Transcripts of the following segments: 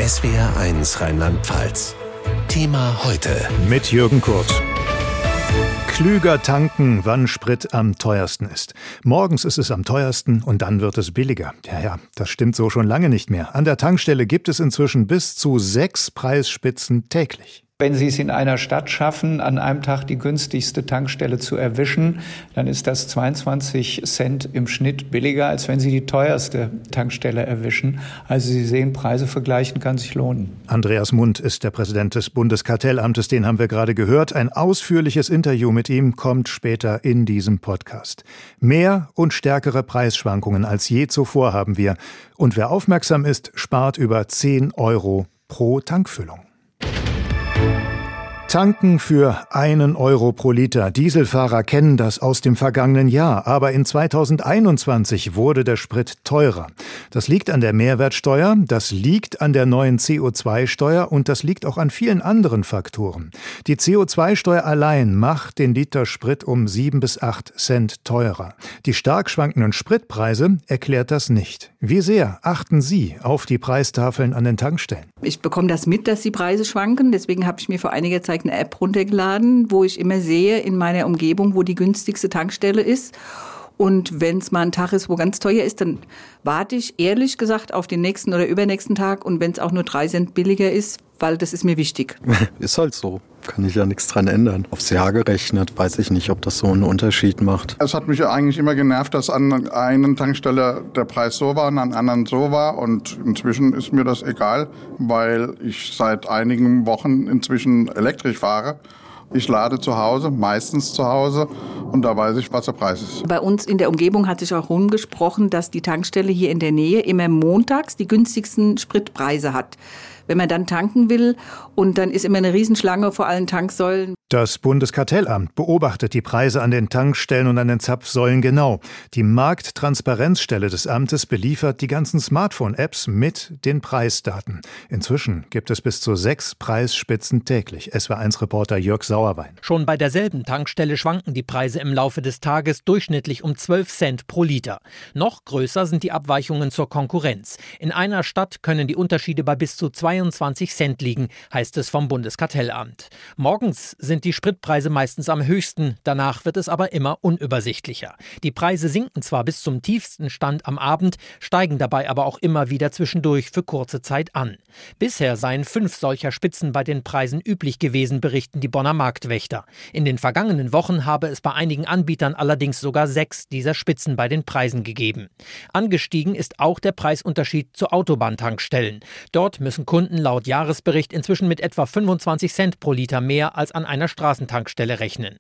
SWR1 Rheinland-Pfalz. Thema heute mit Jürgen Kurt. Klüger tanken, wann Sprit am teuersten ist. Morgens ist es am teuersten und dann wird es billiger. Ja, das stimmt so schon lange nicht mehr. An der Tankstelle gibt es inzwischen bis zu 6 Preisspitzen täglich. Wenn Sie es in einer Stadt schaffen, an einem Tag die günstigste Tankstelle zu erwischen, dann ist das 22 Cent im Schnitt billiger, als wenn Sie die teuerste Tankstelle erwischen. Also Sie sehen, Preise vergleichen kann sich lohnen. Andreas Mund ist der Präsident des Bundeskartellamtes, den haben wir gerade gehört. Ein ausführliches Interview mit ihm kommt später in diesem Podcast. Mehr und stärkere Preisschwankungen als je zuvor haben wir. Und wer aufmerksam ist, spart über 10 € pro Tankfüllung. Tanken für 1 € pro Liter. Dieselfahrer kennen das aus dem vergangenen Jahr. Aber in 2021 wurde der Sprit teurer. Das liegt an der Mehrwertsteuer, das liegt an der neuen CO2-Steuer und das liegt auch an vielen anderen Faktoren. Die CO2-Steuer allein macht den Liter Sprit um 7 bis 8 Cent teurer. Die stark schwankenden Spritpreise erklärt das nicht. Wie sehr achten Sie auf die Preistafeln an den Tankstellen? Ich bekomme das mit, dass die Preise schwanken. Deswegen habe ich mir vor einiger Zeit eine App runtergeladen, wo ich immer sehe in meiner Umgebung, wo die günstigste Tankstelle ist. Und wenn es mal ein Tag ist, wo ganz teuer ist, dann warte ich ehrlich gesagt auf den nächsten oder übernächsten Tag. Und wenn es auch nur 3 Cent billiger ist, weil das ist mir wichtig. Ist halt so. Kann ich ja nichts dran ändern. Aufs Jahr gerechnet weiß ich nicht, ob das so einen Unterschied macht. Es hat mich ja eigentlich immer genervt, dass an einer Tankstelle der Preis so war und an anderen so war. Und inzwischen ist mir das egal, weil ich seit einigen Wochen inzwischen elektrisch fahre. Ich lade zu Hause, meistens zu Hause, und da weiß ich, was der Preis ist. Bei uns in der Umgebung hat sich auch rumgesprochen, dass die Tankstelle hier in der Nähe immer montags die günstigsten Spritpreise hat. Wenn man dann tanken will, und dann ist immer eine Riesenschlange vor allen Tanksäulen. Das Bundeskartellamt beobachtet die Preise an den Tankstellen und an den Zapfsäulen genau. Die Markttransparenzstelle des Amtes beliefert die ganzen Smartphone-Apps mit den Preisdaten. Inzwischen gibt es bis zu 6 Preisspitzen täglich. SWR1-Reporter Jörg Sauerwein. Schon bei derselben Tankstelle schwanken die Preise im Laufe des Tages durchschnittlich um 12 Cent pro Liter. Noch größer sind die Abweichungen zur Konkurrenz. In einer Stadt können die Unterschiede bei bis zu 22 Cent liegen, heißt es vom Bundeskartellamt. Morgens sind die Spritpreise meistens am höchsten, danach wird es aber immer unübersichtlicher. Die Preise sinken zwar bis zum tiefsten Stand am Abend, steigen dabei aber auch immer wieder zwischendurch für kurze Zeit an. Bisher seien 5 solcher Spitzen bei den Preisen üblich gewesen, berichten die Bonner Marktwächter. In den vergangenen Wochen habe es bei einigen Anbietern allerdings sogar 6 dieser Spitzen bei den Preisen gegeben. Angestiegen ist auch der Preisunterschied zu Autobahntankstellen. Dort müssen Kunden laut Jahresbericht inzwischen mit etwa 25 Cent pro Liter mehr als an einer Straßentankstelle rechnen.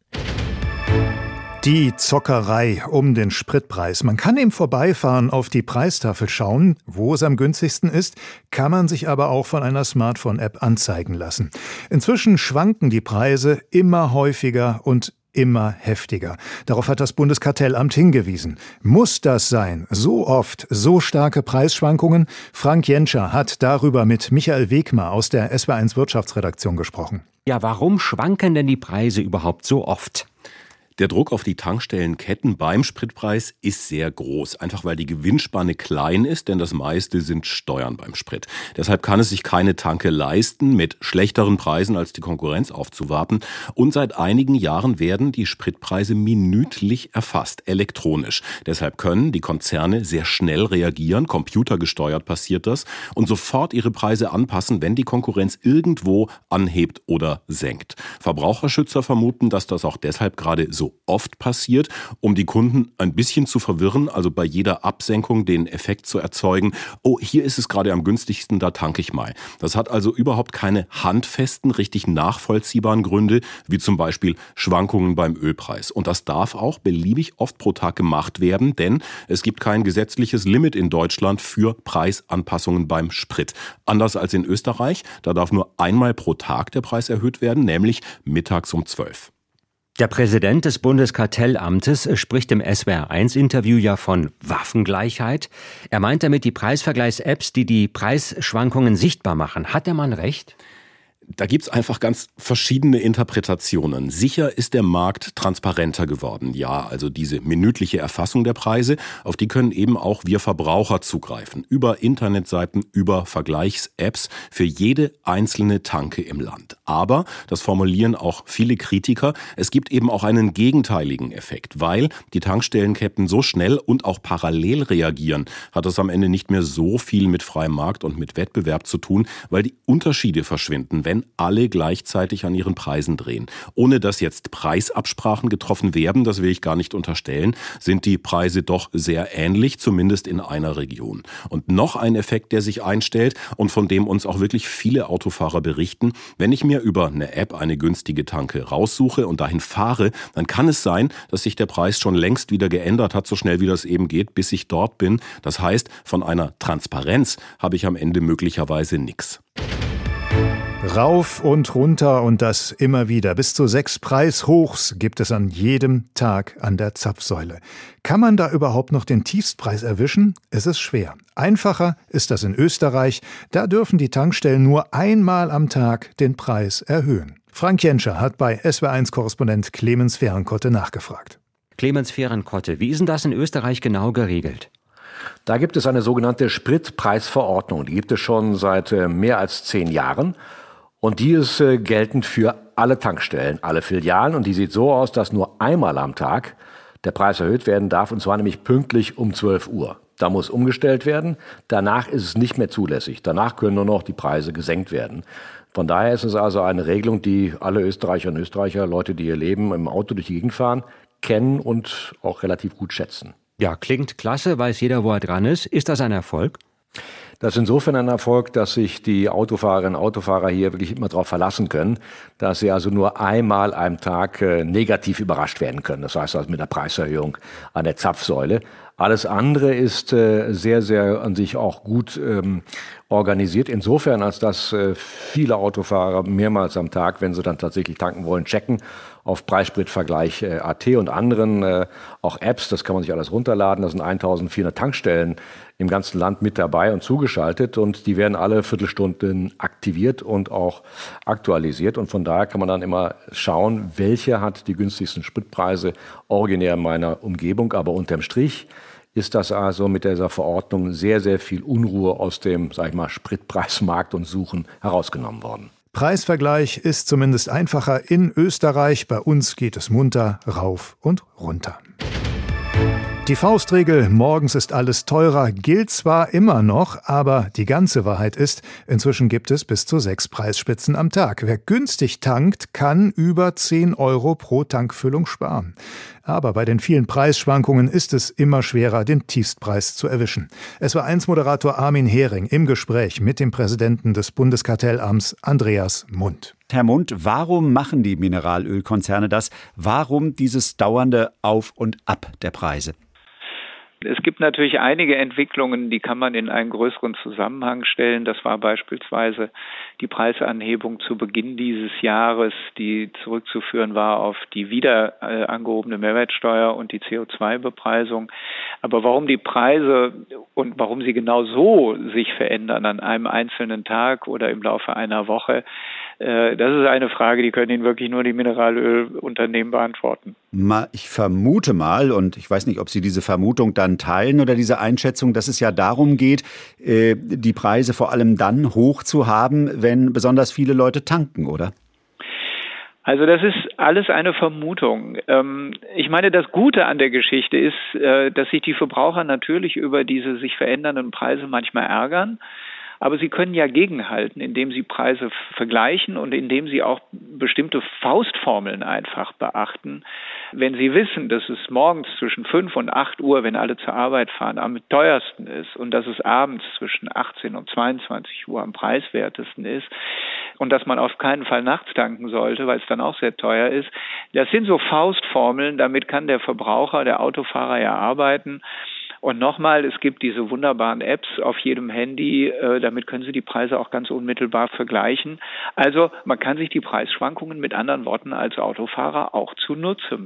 Die Zockerei um den Spritpreis. Man kann im Vorbeifahren auf die Preistafel schauen, wo es am günstigsten ist, kann man sich aber auch von einer Smartphone-App anzeigen lassen. Inzwischen schwanken die Preise immer häufiger und immer heftiger. Darauf hat das Bundeskartellamt hingewiesen. Muss das sein? So oft, so starke Preisschwankungen? Frank Jenscher hat darüber mit Michael Wegmar aus der SWR1 Wirtschaftsredaktion gesprochen. Ja, warum schwanken denn die Preise überhaupt so oft? Der Druck auf die Tankstellenketten beim Spritpreis ist sehr groß, einfach weil die Gewinnspanne klein ist, denn das meiste sind Steuern beim Sprit. Deshalb kann es sich keine Tanke leisten, mit schlechteren Preisen als die Konkurrenz aufzuwarten. Und seit einigen Jahren werden die Spritpreise minütlich erfasst, elektronisch. Deshalb können die Konzerne sehr schnell reagieren, computergesteuert passiert das, und sofort ihre Preise anpassen, wenn die Konkurrenz irgendwo anhebt oder senkt. Verbraucherschützer vermuten, dass das auch deshalb gerade so oft passiert, um die Kunden ein bisschen zu verwirren, also bei jeder Absenkung den Effekt zu erzeugen, oh, hier ist es gerade am günstigsten, da tanke ich mal. Das hat also überhaupt keine handfesten, richtig nachvollziehbaren Gründe, wie zum Beispiel Schwankungen beim Ölpreis. Und das darf auch beliebig oft pro Tag gemacht werden, denn es gibt kein gesetzliches Limit in Deutschland für Preisanpassungen beim Sprit. Anders als in Österreich, da darf nur einmal pro Tag der Preis erhöht werden, nämlich mittags um 12. Der Präsident des Bundeskartellamtes spricht im SWR1-Interview ja von Waffengleichheit. Er meint damit die Preisvergleichs-Apps, die die Preisschwankungen sichtbar machen. Hat der Mann recht? Da gibt's einfach ganz verschiedene Interpretationen. Sicher ist der Markt transparenter geworden. Ja, also diese minütliche Erfassung der Preise, auf die können eben auch wir Verbraucher zugreifen. Über Internetseiten, über Vergleichs-Apps für jede einzelne Tanke im Land. Aber, das formulieren auch viele Kritiker, es gibt eben auch einen gegenteiligen Effekt. Weil die Tankstellenketten so schnell und auch parallel reagieren, hat es am Ende nicht mehr so viel mit freiem Markt und mit Wettbewerb zu tun, weil die Unterschiede verschwinden, wenn alle gleichzeitig an ihren Preisen drehen. Ohne dass jetzt Preisabsprachen getroffen werden, das will ich gar nicht unterstellen, sind die Preise doch sehr ähnlich, zumindest in einer Region. Und noch ein Effekt, der sich einstellt und von dem uns auch wirklich viele Autofahrer berichten: Wenn ich mir über eine App eine günstige Tanke raussuche und dahin fahre, dann kann es sein, dass sich der Preis schon längst wieder geändert hat, so schnell wie das eben geht, bis ich dort bin. Das heißt, von einer Transparenz habe ich am Ende möglicherweise nichts. Rauf und runter und das immer wieder. Bis zu 6 Preishochs gibt es an jedem Tag an der Zapfsäule. Kann man da überhaupt noch den Tiefstpreis erwischen? Es ist schwer. Einfacher ist das in Österreich. Da dürfen die Tankstellen nur einmal am Tag den Preis erhöhen. Frank Jenscher hat bei SWR1-Korrespondent Clemens Fehrenkotte nachgefragt. Clemens Fehrenkotte, wie ist denn das in Österreich genau geregelt? Da gibt es eine sogenannte Spritpreisverordnung. Die gibt es schon seit mehr als 10 Jahren. Und die ist geltend für alle Tankstellen, alle Filialen. Und die sieht so aus, dass nur einmal am Tag der Preis erhöht werden darf. Und zwar nämlich pünktlich um 12 Uhr. Da muss umgestellt werden. Danach ist es nicht mehr zulässig. Danach können nur noch die Preise gesenkt werden. Von daher ist es also eine Regelung, die alle Österreicherinnen und Österreicher, Leute, die hier leben, im Auto durch die Gegend fahren, kennen und auch relativ gut schätzen. Ja, klingt klasse, weiß jeder, wo er dran ist. Ist das ein Erfolg? Das ist insofern ein Erfolg, dass sich die Autofahrerinnen und Autofahrer hier wirklich immer darauf verlassen können, dass sie also nur einmal am Tag negativ überrascht werden können. Das heißt also mit der Preiserhöhung an der Zapfsäule. Alles andere ist sehr, sehr an sich auch gut organisiert. Insofern, als dass viele Autofahrer mehrmals am Tag, wenn sie dann tatsächlich tanken wollen, checken auf Preisspritvergleich.at und anderen auch Apps. Das kann man sich alles runterladen. Da sind 1400 Tankstellen im ganzen Land mit dabei und zugeschaltet. Und die werden alle Viertelstunden aktiviert und auch aktualisiert. Und von daher kann man dann immer schauen, welche hat die günstigsten Spritpreise originär in meiner Umgebung. Aber unterm Strich ist das also mit dieser Verordnung sehr, sehr viel Unruhe aus dem, sag ich mal, Spritpreismarkt und Suchen herausgenommen worden. Preisvergleich ist zumindest einfacher in Österreich. Bei uns geht es munter rauf und runter. Die Faustregel, morgens ist alles teurer, gilt zwar immer noch, aber die ganze Wahrheit ist, inzwischen gibt es bis zu 6 Preisspitzen am Tag. Wer günstig tankt, kann über 10 € pro Tankfüllung sparen. Aber bei den vielen Preisschwankungen ist es immer schwerer, den Tiefstpreis zu erwischen. SWR1-Moderator Armin Hering im Gespräch mit dem Präsidenten des Bundeskartellamts Andreas Mund. Herr Mund, warum machen die Mineralölkonzerne das? Warum dieses dauernde Auf und Ab der Preise? Es gibt natürlich einige Entwicklungen, die kann man in einen größeren Zusammenhang stellen. Das war beispielsweise die Preisanhebung zu Beginn dieses Jahres, die zurückzuführen war auf die wieder angehobene Mehrwertsteuer und die CO2-Bepreisung. Aber warum die Preise und warum sie genau so sich verändern an einem einzelnen Tag oder im Laufe einer Woche, das ist eine Frage, die können Ihnen wirklich nur die Mineralölunternehmen beantworten. Ich vermute mal, und ich weiß nicht, ob Sie diese Vermutung dann teilen oder diese Einschätzung, dass es ja darum geht, die Preise vor allem dann hoch zu haben, wenn besonders viele Leute tanken, oder? Also das ist alles eine Vermutung. Ich meine, das Gute an der Geschichte ist, dass sich die Verbraucher natürlich über diese sich verändernden Preise manchmal ärgern. Aber sie können ja gegenhalten, indem sie Preise vergleichen und indem sie auch bestimmte Faustformeln einfach beachten. Wenn sie wissen, dass es morgens zwischen 5 und 8 Uhr, wenn alle zur Arbeit fahren, am teuersten ist und dass es abends zwischen 18 und 22 Uhr am preiswertesten ist und dass man auf keinen Fall nachts tanken sollte, weil es dann auch sehr teuer ist, das sind so Faustformeln, damit kann der Verbraucher, der Autofahrer ja arbeiten. Und nochmal, es gibt diese wunderbaren Apps auf jedem Handy, damit können Sie die Preise auch ganz unmittelbar vergleichen. Also man kann sich die Preisschwankungen mit anderen Worten als Autofahrer auch zunutze machen.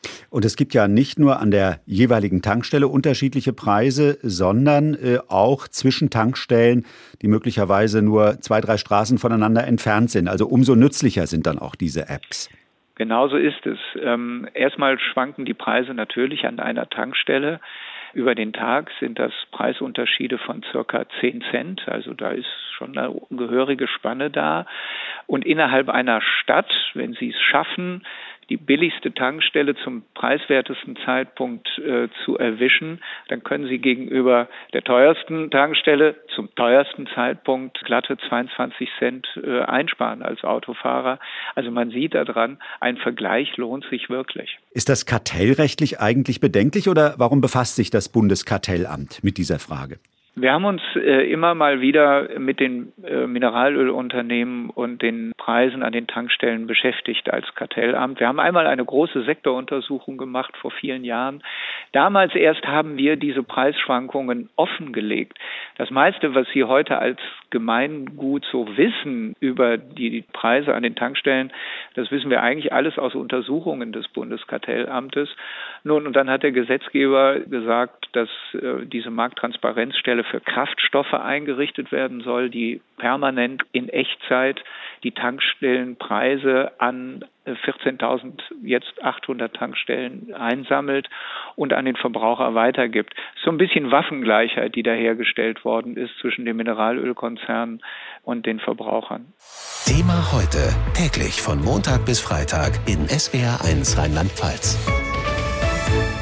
Und es gibt ja nicht nur an der jeweiligen Tankstelle unterschiedliche Preise, sondern auch zwischen Tankstellen, die möglicherweise nur 2, 3 Straßen voneinander entfernt sind. Also umso nützlicher sind dann auch diese Apps. Genauso ist es. Erstmal schwanken die Preise natürlich an einer Tankstelle. Über den Tag sind das Preisunterschiede von circa 10 Cent. Also da ist schon eine gehörige Spanne da. Und innerhalb einer Stadt, wenn Sie es schaffen, die billigste Tankstelle zum preiswertesten Zeitpunkt zu erwischen, dann können Sie gegenüber der teuersten Tankstelle zum teuersten Zeitpunkt glatte 22 Cent einsparen als Autofahrer. Also man sieht daran, ein Vergleich lohnt sich wirklich. Ist das kartellrechtlich eigentlich bedenklich oder warum befasst sich das Bundeskartellamt mit dieser Frage? Wir haben uns immer mal wieder mit den Mineralölunternehmen und den Preisen an den Tankstellen beschäftigt als Kartellamt. Wir haben einmal eine große Sektoruntersuchung gemacht vor vielen Jahren. Damals erst haben wir diese Preisschwankungen offengelegt. Das meiste, was Sie heute als Gemeingut so wissen über die Preise an den Tankstellen, das wissen wir eigentlich alles aus Untersuchungen des Bundeskartellamtes. Nun, und dann hat der Gesetzgeber gesagt, dass diese Markttransparenzstelle für Kraftstoffe eingerichtet werden soll, die permanent in Echtzeit die Tankstellenpreise an 14.000, jetzt 800 Tankstellen einsammelt und an den Verbraucher weitergibt. So ein bisschen Waffengleichheit, die da hergestellt worden ist zwischen den Mineralölkonzernen und den Verbrauchern. Thema heute, täglich von Montag bis Freitag in SWR1 Rheinland-Pfalz.